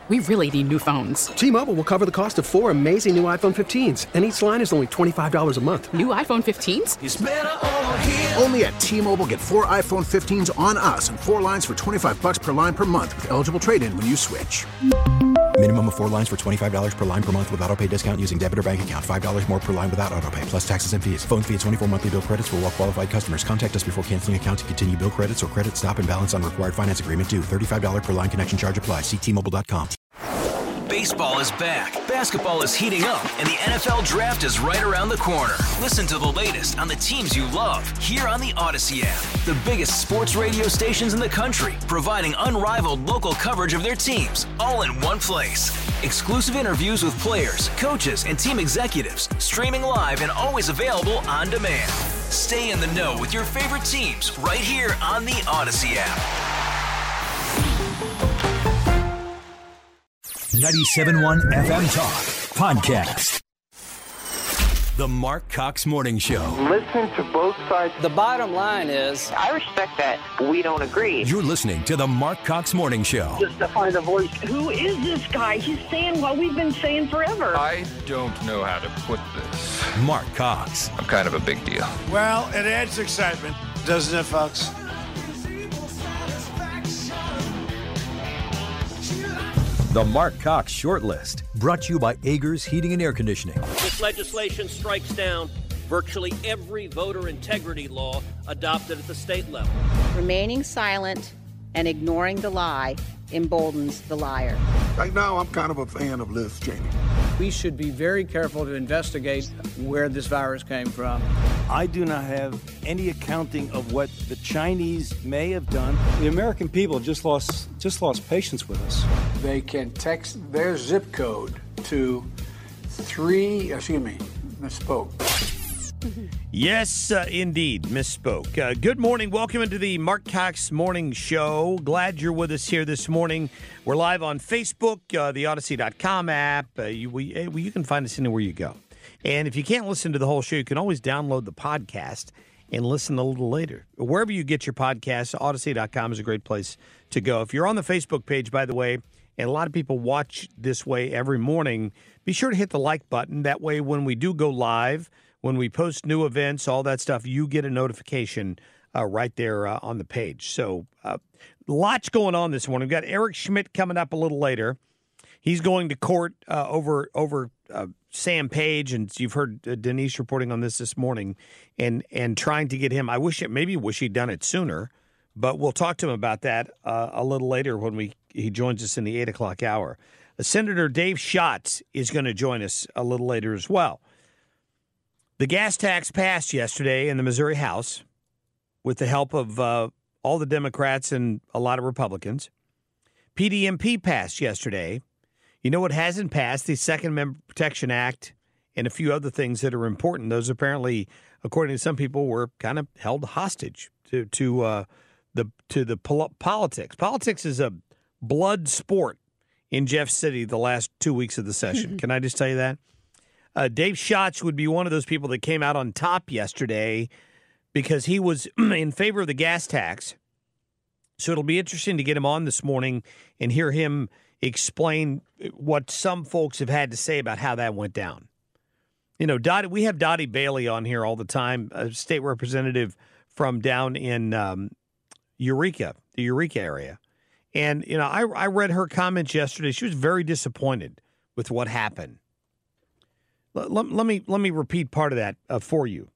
We really need new phones. T-Mobile will cover the cost of 4 amazing new iPhone 15s, and each line is only $25 a month. New iPhone 15s? It's better over here. Only at T-Mobile, get 4 iPhone 15s on us and 4 lines for $25 per line per month with eligible trade-in when you switch. Minimum of 4 lines for $25 per line per month with autopay discount using debit or bank account. $5 more per line without autopay, plus taxes and fees. Phone fee at 24 monthly bill credits for well-qualified customers. Contact us before canceling account to continue bill credits or credit stop and balance on required finance agreement due. $35 per line connection charge applies. See T-Mobile.com. Baseball is back, basketball is heating up, and the NFL Draft is right around the corner. Listen to the latest on the teams you love here on the Odyssey app. The biggest sports radio stations in the country, providing unrivaled local coverage of their teams, all in one place. Exclusive interviews with players, coaches, and team executives, streaming live and always available on demand. Stay in the know with your favorite teams right here on the Odyssey app. 97.1 FM Talk Podcast. The Mark Cox Morning Show. Listen to both sides. The bottom line is, I respect that. We don't agree. You're listening to the Mark Cox Morning Show. Just to find a voice. Who is this guy? He's saying what we've been saying forever. I don't know how to put this. Mark Cox. I'm kind of a big deal. Well, it adds excitement, doesn't it, folks? The Mark Cox Shortlist, brought to you by Agers Heating and Air Conditioning. This legislation strikes down virtually every voter integrity law adopted at the state level. Remaining silent and ignoring the lie emboldens the liar. Right now, I'm kind of a fan of Liz Cheney. We should be very careful to investigate where this virus came from. I do not have any accounting of what the Chinese may have done. The American people just lost patience with us. They can text their zip code to misspoke. Yes, indeed, misspoke. Good morning. Welcome into the Mark Cox Morning Show. Glad you're with us here this morning. We're live on Facebook, the Odyssey.com app. You can find us anywhere you go. And if you can't listen to the whole show, you can always download the podcast and listen a little later. Wherever you get your podcasts, Odyssey.com is a great place to go. If you're on the Facebook page, by the way, and a lot of people watch this way every morning, be sure to hit the like button. That way, when we do go live, when we post new events, all that stuff, you get a notification right there on the page. So lots going on this morning. We've got Eric Schmidt coming up a little later. He's going to court over Sam Page, and you've heard Denise reporting on this morning, and trying to get him. I wish he'd done it sooner, but we'll talk to him about that a little later when he joins us in the 8 o'clock hour. Senator Dave Schatz is going to join us a little later as well. The gas tax passed yesterday in the Missouri House with the help of all the Democrats and a lot of Republicans. PDMP passed yesterday. You know what hasn't passed? The Second Amendment Protection Act and a few other things that are important. Those apparently, according to some people, were kind of held hostage to the politics. Politics is a blood sport in Jeff City the last 2 weeks of the session. Can I just tell you that? Dave Schatz would be one of those people that came out on top yesterday because he was in favor of the gas tax. So it'll be interesting to get him on this morning and hear him explain what some folks have had to say about how that went down. You know, we have Dottie Bailey on here all the time, a state representative from down in Eureka, the Eureka area. And, you know, I read her comments yesterday. She was very disappointed with what happened. Let me repeat part of that for you.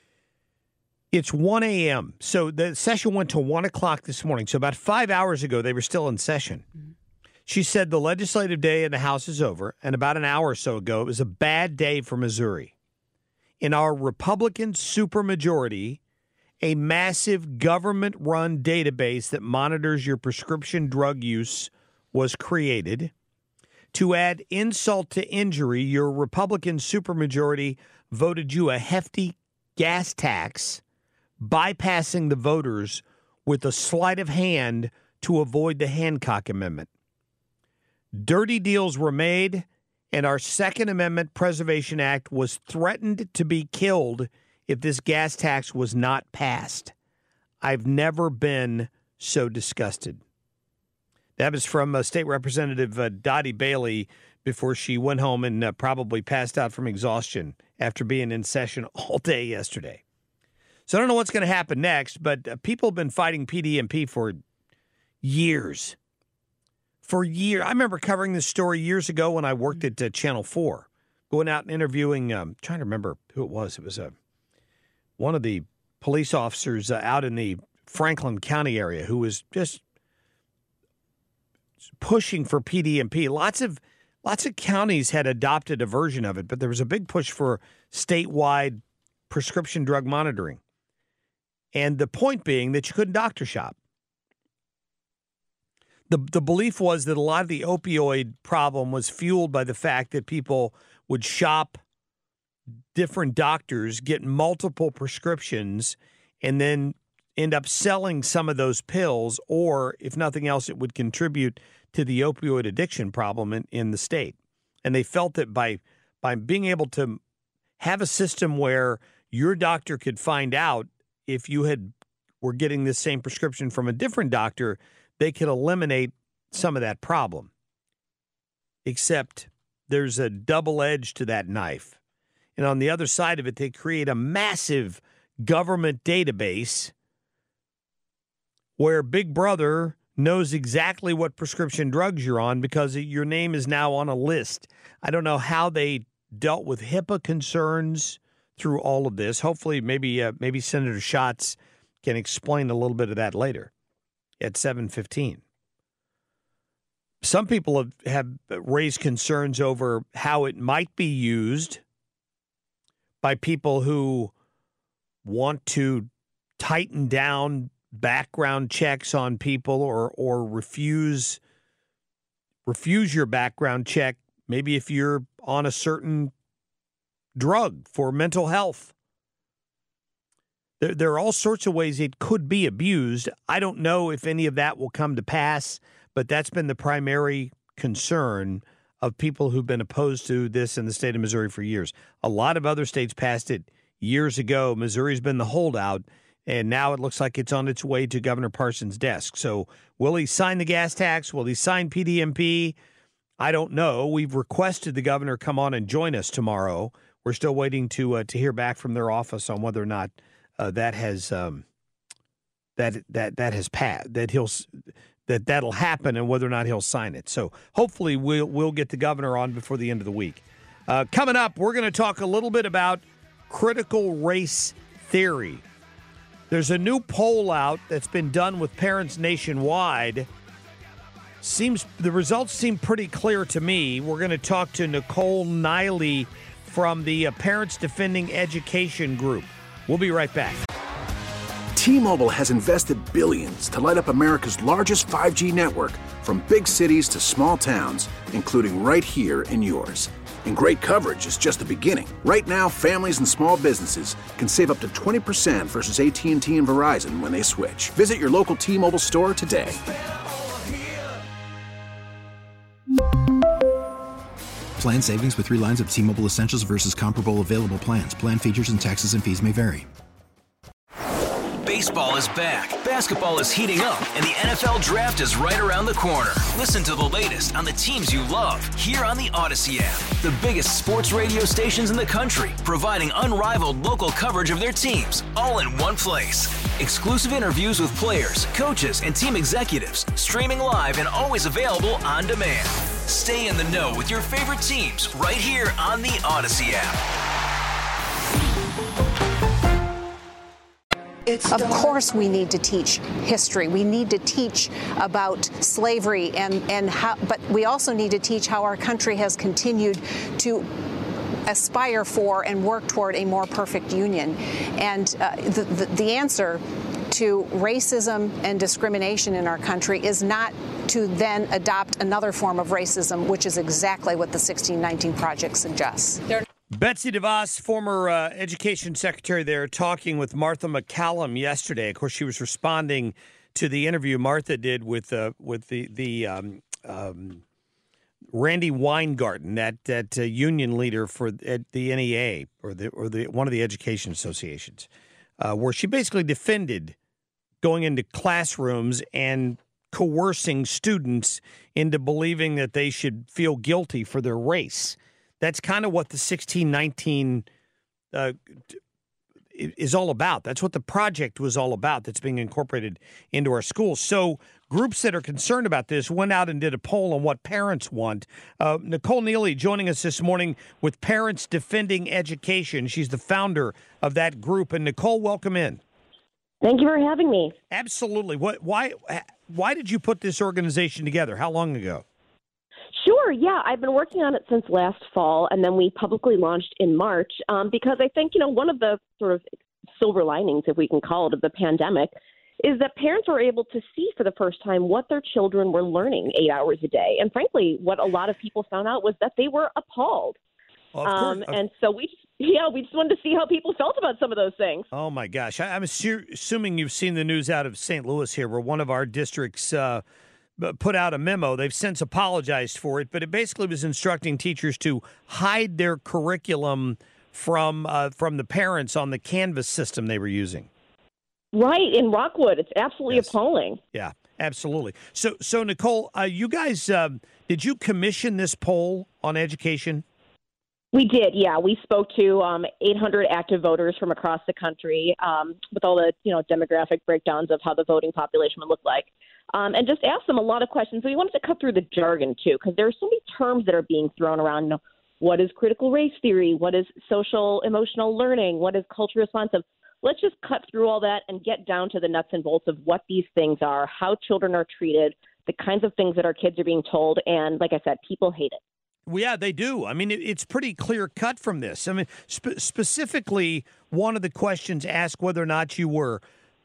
It's 1 a.m. So the session went to 1 o'clock this morning. So about 5 hours ago, they were still in session. Mm-hmm. She said the legislative day in the House is over, and about an hour or so ago, it was a bad day for Missouri. In our Republican supermajority, a massive government-run database that monitors your prescription drug use was created. To add insult to injury, your Republican supermajority voted you a hefty gas tax, bypassing the voters with a sleight of hand to avoid the Hancock Amendment. Dirty deals were made, and our Second Amendment Preservation Act was threatened to be killed if this gas tax was not passed. I've never been so disgusted. That was from State Representative Dottie Bailey before she went home and probably passed out from exhaustion after being in session all day yesterday. So I don't know what's going to happen next, but people have been fighting PDMP for years. For years. I remember covering this story years ago when I worked at Channel 4, going out and interviewing, trying to remember who it was. It was one of the police officers out in the Franklin County area who was just pushing for PDMP. Lots of counties had adopted a version of it, but there was a big push for statewide prescription drug monitoring. And the point being that you couldn't doctor shop. The belief was that a lot of the opioid problem was fueled by the fact that people would shop different doctors, get multiple prescriptions, and then end up selling some of those pills, or if nothing else, it would contribute to the opioid addiction problem in the state. And they felt that by being able to have a system where your doctor could find out if you were getting the same prescription from a different doctor, they could eliminate some of that problem. Except there's a double edge to that knife. And on the other side of it, they create a massive government database where Big Brother knows exactly what prescription drugs you're on because your name is now on a list. I don't know how they dealt with HIPAA concerns through all of this. Hopefully, maybe Senator Schatz can explain a little bit of that later at 7:15. Some people have raised concerns over how it might be used by people who want to tighten down background checks on people or refuse your background check, maybe if you're on a certain drug for mental health. There are all sorts of ways it could be abused. I don't know if any of that will come to pass, but that's been the primary concern of people who've been opposed to this in the state of Missouri for years. A lot of other states passed it years ago. Missouri's been the holdout, and now it looks like it's on its way to Governor Parsons' desk. So will he sign the gas tax? Will he sign PDMP? I don't know. We've requested the governor come on and join us tomorrow. We're still waiting to hear back from their office on whether or not that has passed, that'll happen, and whether or not he'll sign it. So hopefully we'll get the governor on before the end of the week. Coming up, we're going to talk a little bit about critical race theory. There's a new poll out that's been done with parents nationwide. The results seem pretty clear to me. We're going to talk to Nicole Niley from the Parents Defending Education group. We'll be right back. T-Mobile has invested billions to light up America's largest 5G network, from big cities to small towns, including right here in yours. And great coverage is just the beginning. Right now, families and small businesses can save up to 20% versus AT&T and Verizon when they switch. Visit your local T-Mobile store today. Plan savings with 3 lines of T-Mobile Essentials versus comparable available plans. Plan features and taxes and fees may vary. Baseball is back, basketball is heating up, and the NFL Draft is right around the corner. Listen to the latest on the teams you love here on the Odyssey app. The biggest sports radio stations in the country, providing unrivaled local coverage of their teams, all in one place. Exclusive interviews with players, coaches, and team executives, streaming live and always available on demand. Stay in the know with your favorite teams right here on the Odyssey app. Of course we need to teach history. We need to teach about slavery and how, but we also need to teach how our country has continued to aspire for and work toward a more perfect union. And the answer to racism and discrimination in our country is not to then adopt another form of racism, which is exactly what the 1619 Project suggests. Betsy DeVos, former education secretary there, talking with Martha McCallum yesterday. Of course, she was responding to the interview Martha did with Randy Weingarten, that union leader for the NEA or one of the education associations, where she basically defended going into classrooms and coercing students into believing that they should feel guilty for their race. That's kind of what the 1619 is all about. That's what the project was all about that's being incorporated into our schools. So groups that are concerned about this went out and did a poll on what parents want. Nicole Neely joining us this morning with Parents Defending Education. She's the founder of that group. And Nicole, welcome in. Thank you for having me. Absolutely. Why did you put this organization together? How long ago? Sure. Yeah, I've been working on it since last fall, and then we publicly launched in March because I think, one of the sort of silver linings, if we can call it, of the pandemic is that parents were able to see for the first time what their children were learning 8 hours a day. And frankly, what a lot of people found out was that they were appalled. And so we just wanted to see how people felt about some of those things. Oh, my gosh. I'm assuming you've seen the news out of St. Louis here, where one of our districts put out a memo. They've since apologized for it, but it basically was instructing teachers to hide their curriculum from the parents on the Canvas system they were using. Right, in Rockwood. It's absolutely appalling. Yeah, absolutely. So Nicole, you guys, did you commission this poll on education? We did, yeah. We spoke to 800 active voters from across the country with all the demographic breakdowns of how the voting population would look like, and just asked them a lot of questions. So we wanted to cut through the jargon, too, because there are so many terms that are being thrown around. What is critical race theory? What is social emotional learning? What is culture responsive? Let's just cut through all that and get down to the nuts and bolts of what these things are, how children are treated, the kinds of things that our kids are being told. And like I said, people hate it. Well, yeah, they do. I mean, it's pretty clear cut from this. I mean, specifically, one of the questions asked whether or not you were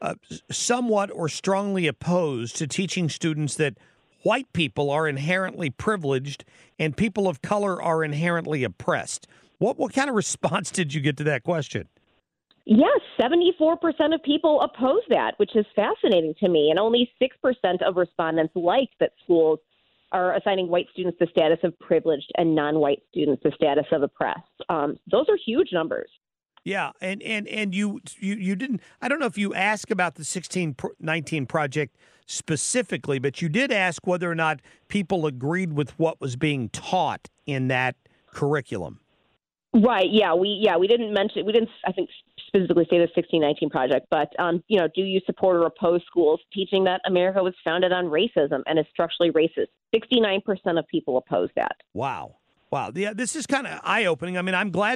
somewhat or strongly opposed to teaching students that white people are inherently privileged and people of color are inherently oppressed. What kind of response did you get to that question? Yes, 74% of people oppose that, which is fascinating to me. And only 6% of respondents like that schools are assigning white students the status of privileged and non-white students the status of oppressed. Those are huge numbers. Yeah, and you didn't. I don't know if you asked about the 1619 project specifically, but you did ask whether or not people agreed with what was being taught in that curriculum. Right. Yeah. We didn't mention. We didn't. I think specifically say the 1619 project, but do you support or oppose schools teaching that America was founded on racism and is structurally racist? 69% of people oppose that. Wow. Yeah, this is kind of eye-opening. I mean, I'm glad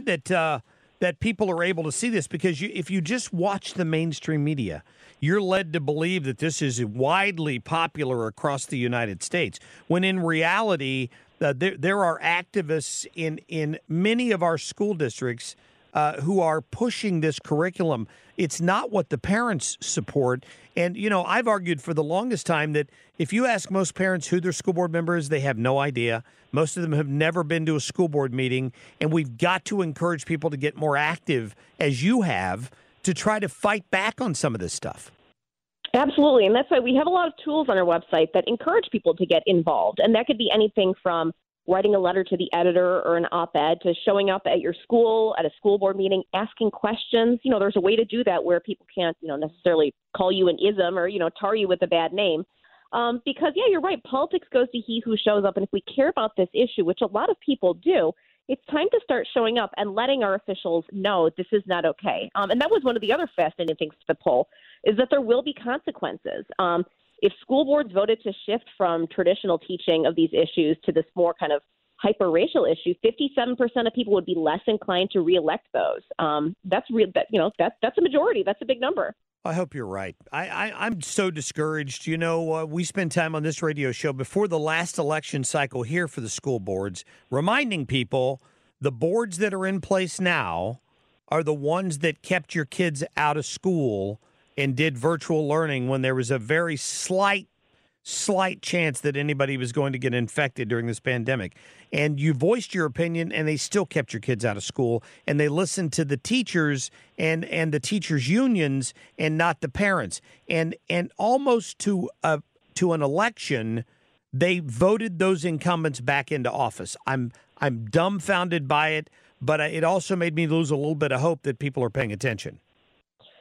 that people are able to see this because if you just watch the mainstream media, you're led to believe that this is widely popular across the United States, when in reality, there are activists in many of our school districts who are pushing this curriculum. It's not what the parents support. And, I've argued for the longest time that if you ask most parents who their school board member is, they have no idea. Most of them have never been to a school board meeting. And we've got to encourage people to get more active, as you have, to try to fight back on some of this stuff. Absolutely. And that's why we have a lot of tools on our website that encourage people to get involved. And that could be anything from writing a letter to the editor or an op-ed to showing up at your school, at a school board meeting, asking questions. There's a way to do that where people can't, necessarily call you an ism or, tar you with a bad name. Because, yeah, you're right. Politics goes to he who shows up. And if we care about this issue, which a lot of people do, it's time to start showing up and letting our officials know this is not okay. And that was one of the other fascinating things to the poll, is that there will be consequences. If school boards voted to shift from traditional teaching of these issues to this more kind of hyper-racial issue, 57% of people would be less inclined to reelect those. That's real. That's a majority. That's a big number. I hope you're right. I'm so discouraged. We spend time on this radio show before the last election cycle here for the school boards, reminding people the boards that are in place now are the ones that kept your kids out of school and did virtual learning when there was a very slight chance that anybody was going to get infected during this pandemic. And you voiced your opinion, and they still kept your kids out of school, and they listened to the teachers and the teachers' unions and not the parents. And almost to an election, they voted those incumbents back into office. I'm dumbfounded by it, but it also made me lose a little bit of hope that people are paying attention.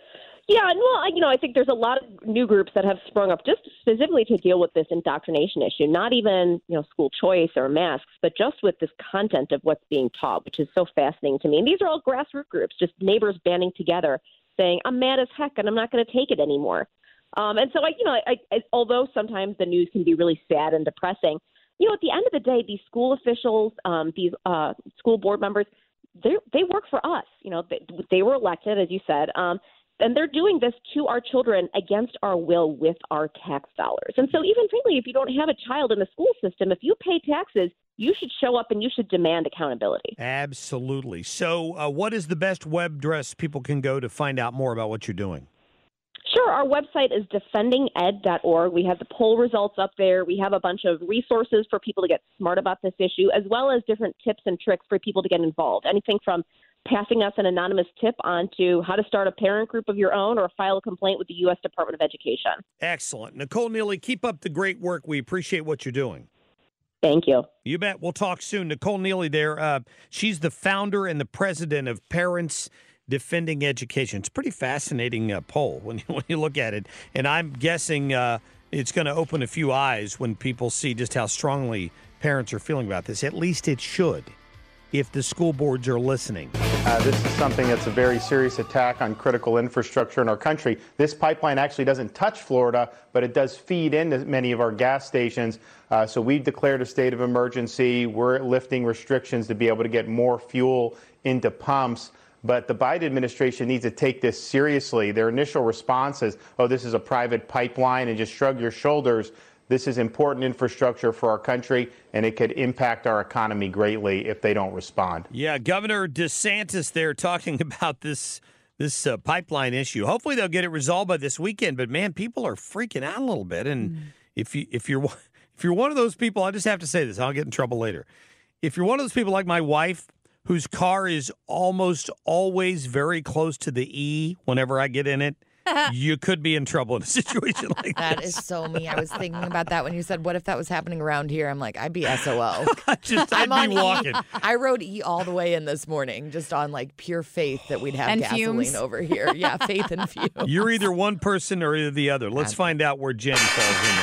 Yeah, well, I think there's a lot of new groups that have sprung up just specifically to deal with this indoctrination issue, not even, school choice or masks, but just with this content of what's being taught, which is so fascinating to me. And these are all grassroots groups, just neighbors banding together saying, I'm mad as heck and I'm not going to take it anymore. And so, although sometimes the news can be really sad and depressing, at the end of the day, these school officials, these school board members, they work for us. They were elected, as you said, and they're doing this to our children against our will with our tax dollars. And so even frankly, if you don't have a child in the school system, if you pay taxes, you should show up and you should demand accountability. Absolutely. So what is the best web address people can go to find out more about what you're doing? Sure. Our website is defendinged.org. We have the poll results up there. We have a bunch of resources for people to get smart about this issue, as well as different tips and tricks for people to get involved. Anything from passing us an anonymous tip on to how to start a parent group of your own or file a complaint with the U.S. Department of Education. Excellent. Nicole Neily, keep up the great work. We appreciate what you're doing. Thank you. You bet. We'll talk soon. Nicole Neily there. She's the founder and the president of Parents Defending Education. It's a pretty fascinating poll when you look at it. And I'm guessing it's going to open a few eyes when people see just how strongly parents are feeling about this. At least it should, if the school boards are listening. This is something that's a very serious attack on critical infrastructure in our country. This pipeline actually doesn't touch Florida, but it does feed into many of our gas stations. So we've declared a state of emergency. We're lifting restrictions to be able to get more fuel into pumps. But the Biden administration needs to take this seriously. Their initial response is, oh, this is a private pipeline, and just shrug your shoulders. This is important infrastructure for our country, and it could impact our economy greatly if they don't respond. Yeah, Governor DeSantis there talking about this pipeline issue. Hopefully they'll get it resolved by this weekend. But, man, people are freaking out a little bit. And if you're one of those people, I just have to say this. I'll get in trouble later. If you're one of those people like my wife, whose car is almost always very close to the E whenever I get in it, you could be in trouble in a situation like that. That this. is so me. I was thinking about that when you said, what if that was happening around here? I'm like, I'd be SOL. I'd be walking. I rode E all the way in this morning, just on like pure faith that we'd have and gasoline fumes. Over here. Yeah, faith and fumes. You're either one person or either the other. Let's find out where Jen falls in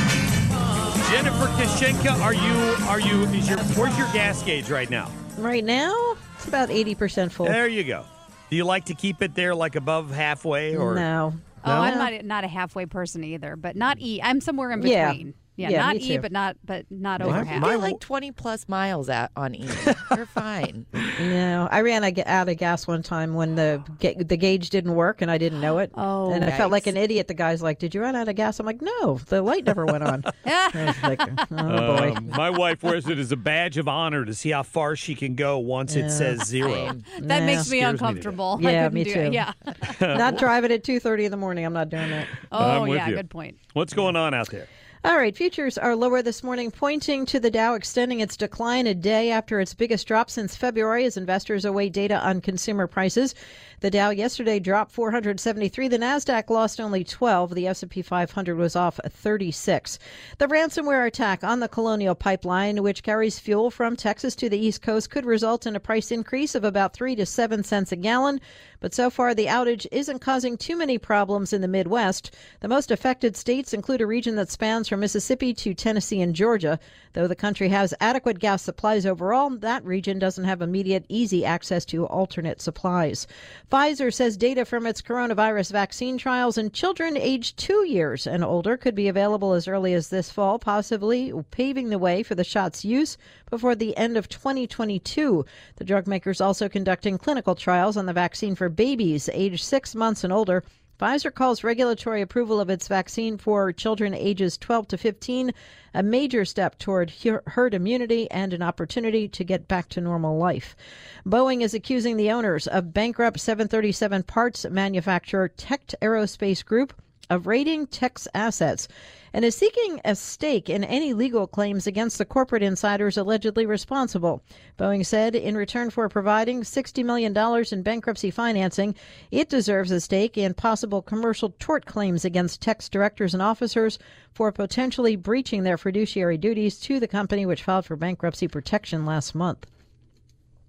that. Jennifer Kashenka, where's your gas gauge right now? Right now, it's about 80% full. There you go. Do you like to keep it there, like above halfway, or no? Oh, I'm not a halfway person either, but not E. I'm somewhere in between. Yeah, not E, but not over half. You're like 20 plus miles on E. You're fine. No, I ran out of gas one time when the gauge didn't work and I didn't know it. Oh, and I felt like an idiot. The guy's like, "Did you run out of gas?" I'm like, "No, the light never went on." I was like, "Oh boy." My wife wears it as a badge of honor to see how far she can go once it says zero. That makes me uncomfortable. Yeah, me too. Yeah, not driving at 2:30 in the morning. I'm not doing that. Oh yeah, good point. What's going on out there? All right, futures are lower this morning, pointing to the Dow extending its decline a day after its biggest drop since February as investors await data on consumer prices. The Dow yesterday dropped 473. The Nasdaq lost only 12. The S&P 500 was off 36. The ransomware attack on the Colonial Pipeline, which carries fuel from Texas to the East Coast, could result in a price increase of about 3 to 7 cents a gallon. But so far, the outage isn't causing too many problems in the Midwest. The most affected states include a region that spans from Mississippi to Tennessee and Georgia. Though the country has adequate gas supplies overall, that region doesn't have immediate, easy access to alternate supplies. Pfizer says data from its coronavirus vaccine trials in children aged 2 years and older could be available as early as this fall, possibly paving the way for the shot's use before the end of 2022. The drug maker is also conducting clinical trials on the vaccine for babies aged 6 months and older. Pfizer calls regulatory approval of its vaccine for children ages 12 to 15 a major step toward herd immunity and an opportunity to get back to normal life. Boeing is accusing the owners of bankrupt 737 parts manufacturer Techt Aerospace Group of raiding Tech's assets and is seeking a stake in any legal claims against the corporate insiders allegedly responsible. Boeing said in return for providing $60 million in bankruptcy financing, it deserves a stake in possible commercial tort claims against Tech's directors and officers for potentially breaching their fiduciary duties to the company, which filed for bankruptcy protection last month.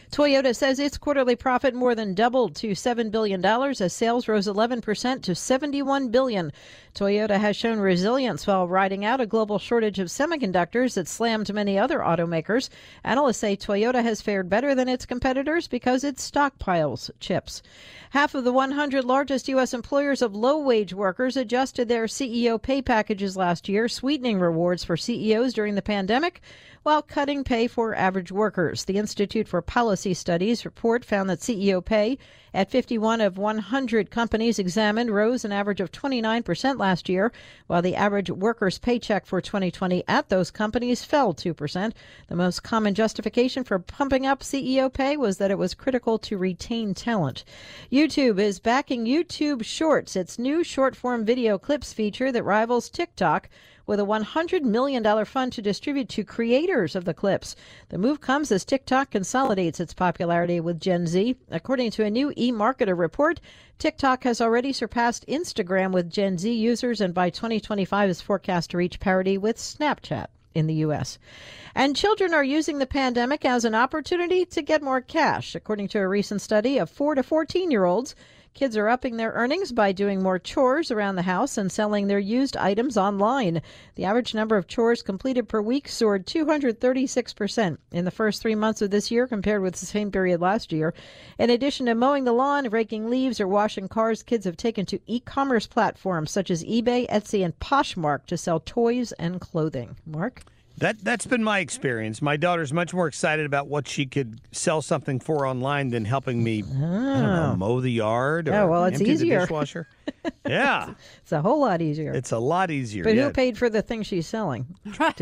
Toyota says its quarterly profit more than doubled to $7 billion as sales rose 11% to $71 billion. Toyota has shown resilience while riding out a global shortage of semiconductors that slammed many other automakers. Analysts say Toyota has fared better than its competitors because it stockpiles chips. Half of the 100 largest U.S. employers of low-wage workers adjusted their CEO pay packages last year, sweetening rewards for CEOs during the pandemic while cutting pay for average workers. The Institute for Policy Studies report found that CEO pay at 51 of 100 companies examined rose an average of 29% last year, while the average worker's paycheck for 2020 at those companies fell 2%. The most common justification for pumping up CEO pay was that it was critical to retain talent. YouTube is backing YouTube Shorts, its new short-form video clips feature that rivals TikTok, with a $100 million fund to distribute to creators of the clips. The move comes as TikTok consolidates its popularity with Gen Z. According to a new eMarketer report, TikTok has already surpassed Instagram with Gen Z users, and by 2025 is forecast to reach parity with Snapchat in the U.S. And children are using the pandemic as an opportunity to get more cash. According to a recent study of 4 to 14-year-olds, kids are upping their earnings by doing more chores around the house and selling their used items online. The average number of chores completed per week soared 236% in the first 3 months of this year compared with the same period last year. In addition to mowing the lawn, raking leaves, or washing cars, kids have taken to e-commerce platforms such as eBay, Etsy, and Poshmark to sell toys and clothing. Mark? That's been my experience. My daughter's much more excited about what she could sell something for online than helping me I don't know, mow the yard or it's empty easier. the dishwasher. Yeah. It's a whole lot easier. It's a lot easier. But who paid for the thing she's selling? Right.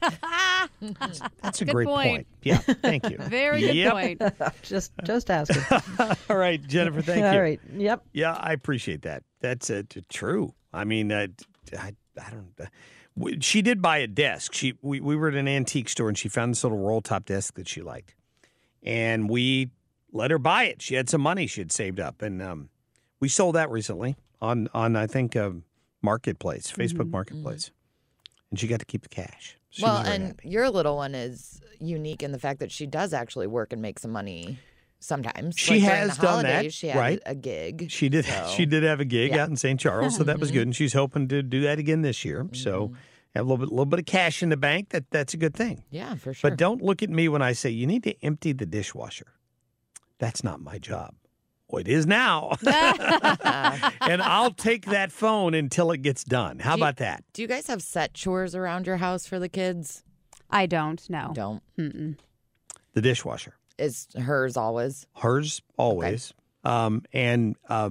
That's a Good great point. Yeah, thank you. Very good point. Just asking. All right, Jennifer, thank you. All right, yep. Yeah, I appreciate that. That's true. I mean, I don't... She did buy a desk. We were at an antique store, and she found this little roll-top desk that she liked. And we let her buy it. She had some money she had saved up. And we sold that recently on I think, Marketplace, Facebook Marketplace. And she got to keep the cash. She was very happy. Your little one is unique in the fact that she does actually work and make some money sometimes. She has done holidays, that, she had right? a gig. She did. So. She did have a gig out in St. Charles, so that was good. And she's hoping to do that again this year. So have a little bit of cash in the bank. That's a good thing. Yeah, for sure. But don't look at me when I say you need to empty the dishwasher. That's not my job. Well, it is now. And I'll take that phone until it gets done. How about that? Do you guys have set chores around your house for the kids? I don't. No. Don't. Mm-mm. The dishwasher. Is hers always? Hers always. Okay.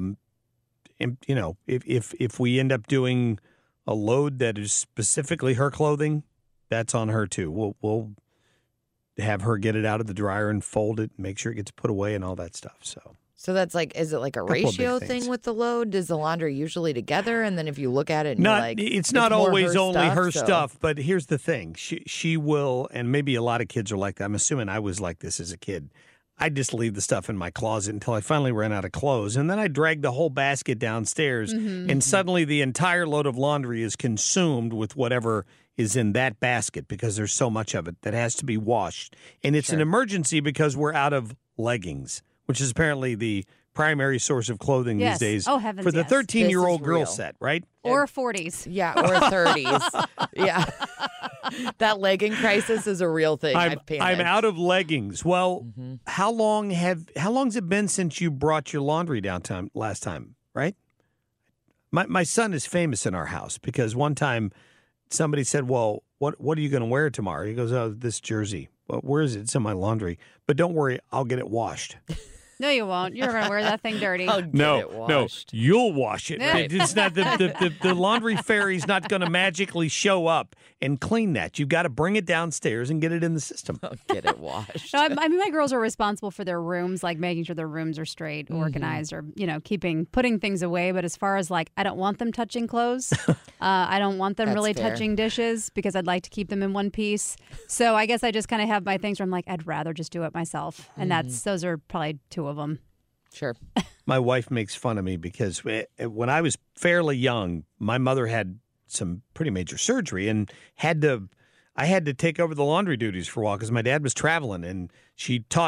You know, if we end up doing a load that is specifically her clothing, that's on her too. We'll have her get it out of the dryer and fold it, make sure it gets put away and all that stuff. So that's like, is it like a ratio thing with the load? Does the laundry usually together? And then if you look at it, and it's not always only her stuff. But here's the thing: she will, and maybe a lot of kids are like that. I'm assuming I was like this as a kid. I just leave the stuff in my closet until I finally ran out of clothes, and then I drag the whole basket downstairs, and suddenly the entire load of laundry is consumed with whatever is in that basket because there's so much of it that has to be washed, and it's an emergency because we're out of leggings, which is apparently the primary source of clothing these days. Oh, heavens, for the 13-year-old girl set, right? Or 40s. Yeah, or 30s. Yeah. That legging crisis is a real thing. I'm out of leggings. Well, how long's it been since you brought your laundry down last time, right? My son is famous in our house because one time somebody said, "Well, what are you going to wear tomorrow?" He goes, "Oh, this jersey." Well, where is it? It's in my laundry. But don't worry, I'll get it washed. No, you won't. You're going to wear that thing dirty. No, you'll wash it. It's not the laundry fairy's not going to magically show up and clean that. You've got to bring it downstairs and get it in the system. Get it washed. No, I mean, my girls are responsible for their rooms, like making sure their rooms are straight, organized, or putting things away. But as far as I don't want them touching clothes. I don't want them really touching dishes because I'd like to keep them in one piece. So I guess I just kind of have my things where I'm like, I'd rather just do it myself, and those are probably two of them. Sure. My wife makes fun of me because when I was fairly young, my mother had some pretty major surgery and I had to take over the laundry duties for a while because my dad was traveling, and she taught me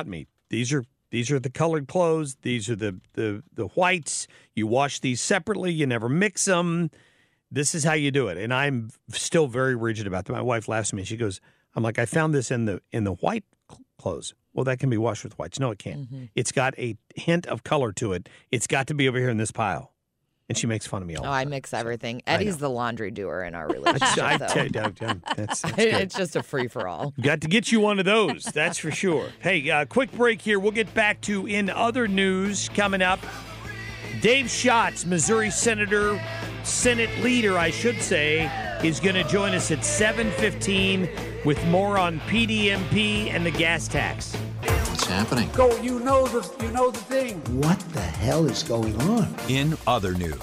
these are the colored clothes. These are the whites. You wash these separately. You never mix them. This is how you do it. And I'm still very rigid about that. My wife laughs at me. She goes, I'm like, I found this in the white clothes. Well, that can be washed with whites. No, it can't. Mm-hmm. It's got a hint of color to it. It's got to be over here in this pile. And she makes fun of me all the time. I mix everything. Eddie's the laundry doer in our relationship. That's it's just a free-for-all. Got to get you one of those, that's for sure. Hey, quick break here. We'll get back to In Other News coming up. Dave Schatz, Missouri Senate leader, I should say, is going to join us at 7:15 with more on PDMP and the gas tax. What's happening? Go, you know the thing. What the hell is going on? In other news.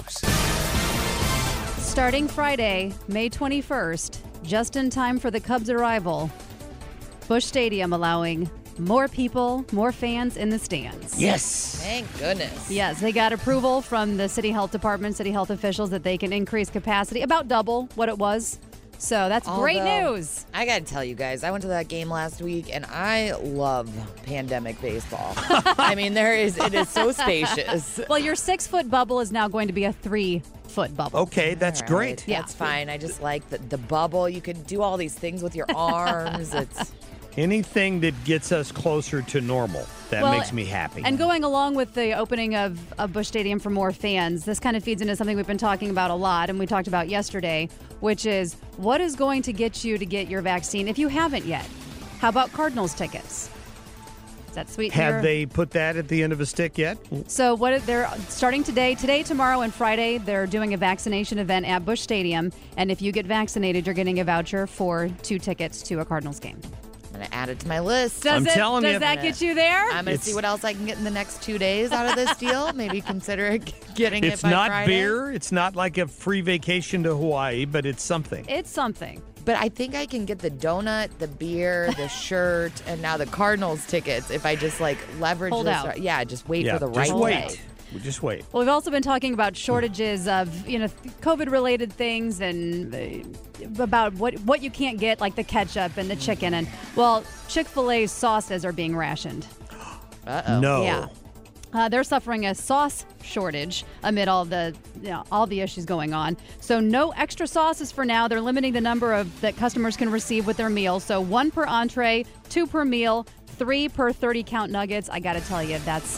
Starting Friday, May 21st, just in time for the Cubs' arrival, Busch Stadium allowing more people, more fans in the stands. Yes. Thank goodness. Yes, they got approval from the city health department, city health officials, that they can increase capacity about double what it was. So that's great news. I got to tell you guys, I went to that game last week, and I love pandemic baseball. I mean, it is so spacious. Well, your 6-foot bubble is now going to be a 3-foot bubble. Okay, that's great. Yeah, that's fine. I just like the bubble. You can do all these things with your arms. It's anything that gets us closer to normal. That makes me happy. And going along with the opening of Busch Stadium for more fans, this kind of feeds into something we've been talking about a lot, and we talked about yesterday, which is what is going to get you to get your vaccine if you haven't yet? How about Cardinals tickets? Is that sweet? Have they put that at the end of a stick yet? So they're starting today, tomorrow, and Friday, they're doing a vaccination event at Busch Stadium, and if you get vaccinated, you're getting a voucher for 2 tickets to a Cardinals game. I'm going to add it to my list. Does that get you there? I'm going to see what else I can get in the next 2 days out of this deal. Maybe consider getting it by Friday. It's not beer. It's not like a free vacation to Hawaii, but it's something. It's something. But I think I can get the donut, the beer, the shirt, and now the Cardinals tickets if I just leverage Hold this. out. Yeah, just wait for the right day. Just wait. Well, we've also been talking about shortages of, COVID-related things and about what you can't get, like the ketchup and the chicken. And, Chick-fil-A's sauces are being rationed. Uh-oh. No. Yeah. They're suffering a sauce shortage amid all the issues going on. So no extra sauces for now. They're limiting the number that customers can receive with their meals. So 1 per entree, 2 per meal, 3 per 30-count nuggets. I got to tell you, that's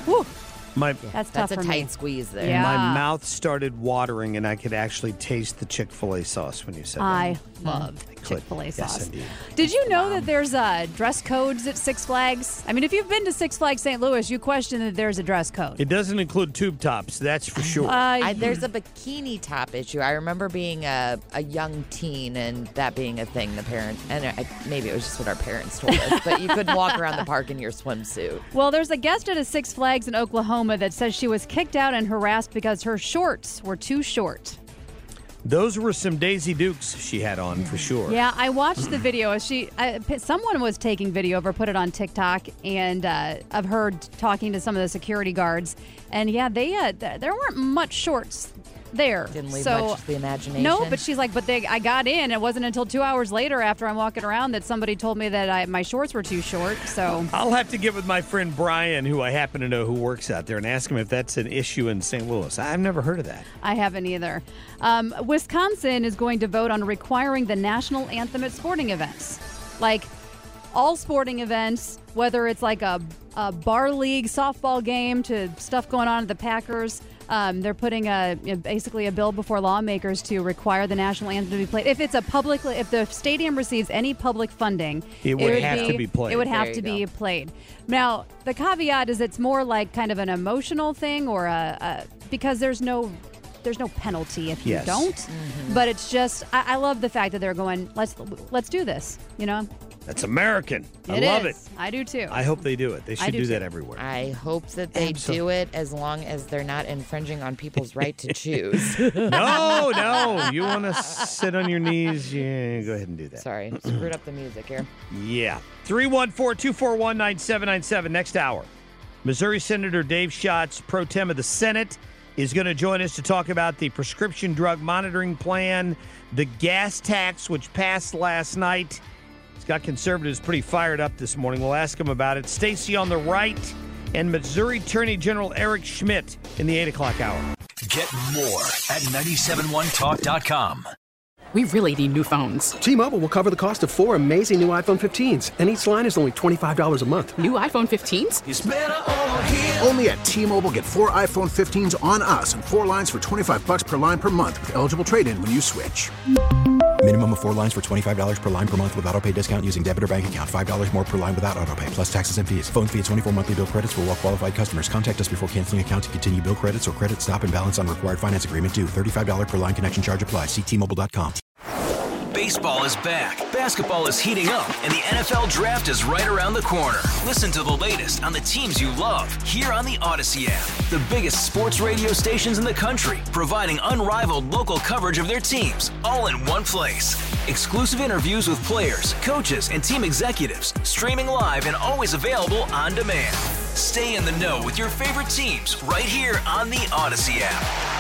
that's tough. That's a for tight me. squeeze there. Yeah. My mouth started watering, and I could actually taste the Chick-fil-A sauce when you said that. I love Chick-fil-A sauce. Yes, indeed. Did you know that there's dress codes at Six Flags? I mean, if you've been to Six Flags St. Louis, you question that there's a dress code. It doesn't include tube tops, that's for sure. There's a bikini top issue. I remember being a young teen and that being a thing. The parents, and maybe it was just what our parents told us, but you couldn't walk around the park in your swimsuit. Well, there's a guest at a Six Flags in Oklahoma that says she was kicked out and harassed because her shorts were too short. Those were some Daisy Dukes she had on for sure. Yeah, I watched the video. Someone was taking video of her, put it on TikTok, and of her talking to some of the security guards. And yeah, there weren't much shorts there. Didn't leave much to the imagination. No, but she's like, I got in. It wasn't until 2 hours later after I'm walking around that somebody told me that my shorts were too short. So I'll have to get with my friend Brian, who I happen to know who works out there, and ask him if that's an issue in St. Louis. I've never heard of that. I haven't either. Wisconsin is going to vote on requiring the national anthem at sporting events. Like all sporting events, whether it's like a bar league softball game to stuff going on at the Packers. They're putting basically a bill before lawmakers to require the national anthem to be played. If the stadium receives any public funding, it would have to be played. It would have to be played. Now, the caveat is it's more like kind of an emotional thing, or because there's no penalty if you don't. Mm-hmm. But it's just I love the fact that they're going, let's do this. That's American. I love it. I do too. I hope they do it. They should do that everywhere. I hope that they do it as long as they're not infringing on people's right to choose. No. You want to sit on your knees? Yeah, go ahead and do that. Sorry, screwed up the music here. Yeah. 314-241-9797. Next hour. Missouri Senator Dave Schatz, pro tem of the Senate, is going to join us to talk about the prescription drug monitoring plan, the gas tax, which passed last night, He's got conservatives pretty fired up this morning. We'll ask him about it. Stacey on the right and Missouri Attorney General Eric Schmidt in the 8 o'clock hour. Get more at 971talk.com. We really need new phones. T-Mobile will cover the cost of 4 amazing new iPhone 15s, and each line is only $25 a month. New iPhone 15s? It's better over here. Only at T-Mobile, get 4 iPhone 15s on us and 4 lines for $25 per line per month with eligible trade-in when you switch. Minimum of 4 lines for $25 per line per month with autopay discount using debit or bank account. $5 more per line without autopay, plus taxes and fees. Phone fee at 24 monthly bill credits for well-qualified customers. Contact us before canceling account to continue bill credits or credit stop and balance on required finance agreement due. $35 per line connection charge applies. See T-Mobile.com. Baseball is back, basketball is heating up, and the NFL Draft is right around the corner. Listen to the latest on the teams you love here on the Odyssey app. The biggest sports radio stations in the country, providing unrivaled local coverage of their teams, all in one place. Exclusive interviews with players, coaches, and team executives, streaming live and always available on demand. Stay in the know with your favorite teams right here on the Odyssey app.